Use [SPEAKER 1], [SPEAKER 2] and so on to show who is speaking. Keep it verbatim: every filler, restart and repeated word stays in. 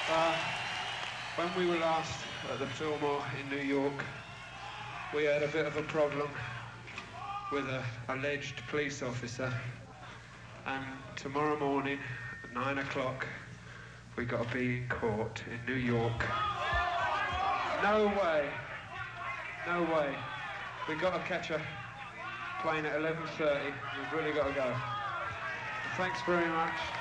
[SPEAKER 1] Uh, when we were last at the Fillmore in New York, we had a bit of a problem with an alleged police officer. And tomorrow morning at nine o'clock, we got to be in court in New York. No way. No way. We got to catch a plane at eleven thirty. We've really got to go. Thanks very much.